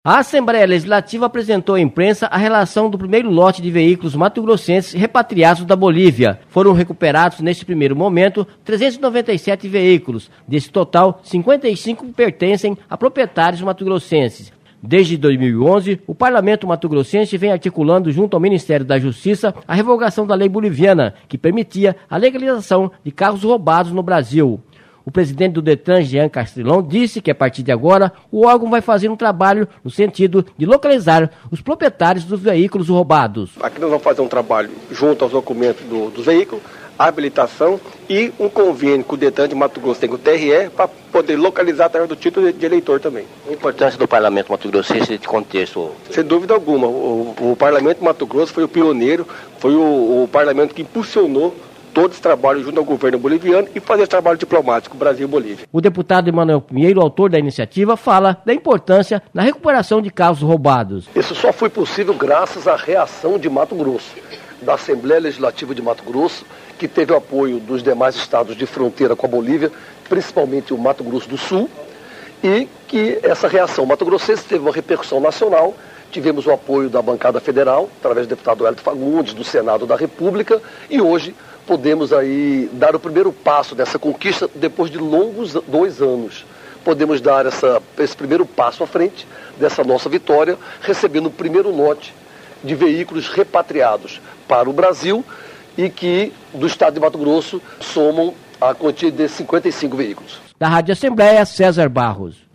A Assembleia Legislativa apresentou à imprensa a relação do primeiro lote de veículos mato-grossenses repatriados da Bolívia. Foram recuperados, neste primeiro momento, 397 veículos. Desse total, 55 pertencem a proprietários mato-grossenses. Desde 2011, o Parlamento mato-grossense vem articulando junto ao Ministério da Justiça a revogação da lei boliviana, que permitia a legalização de carros roubados no Brasil. O presidente do Detran, Jean Castrilão, disse que a partir de agora o órgão vai fazer um trabalho no sentido de localizar os proprietários dos veículos roubados. Aqui nós vamos fazer um trabalho junto aos documentos dos veículos, a habilitação e um convênio com o Detran de Mato Grosso, tem com o TRE, para poder localizar através do título de eleitor também. A importância do Parlamento mato-grossense nesse contexto? Sem dúvida alguma. O Parlamento Mato Grosso foi o pioneiro, foi o parlamento que impulsionou todo esse trabalho junto ao governo boliviano e fazer esse trabalho diplomático Brasil-Bolívia. O deputado Emanuel Pinheiro, autor da iniciativa, fala da importância na recuperação de carros roubados. Isso só foi possível graças à reação de Mato Grosso, da Assembleia Legislativa de Mato Grosso, que teve o apoio dos demais estados de fronteira com a Bolívia, principalmente o Mato Grosso do Sul, e que essa reação mato-grossense teve uma repercussão nacional. Tivemos o apoio da bancada federal, através do deputado Hélio Fagundes, do Senado da República, e hoje podemos aí dar o primeiro passo dessa conquista depois de longos 2 anos. Podemos dar esse primeiro passo à frente dessa nossa vitória, recebendo o primeiro lote de veículos repatriados para o Brasil e que, do estado de Mato Grosso, somam a quantia de 55 veículos. Da Rádio Assembleia, César Barros.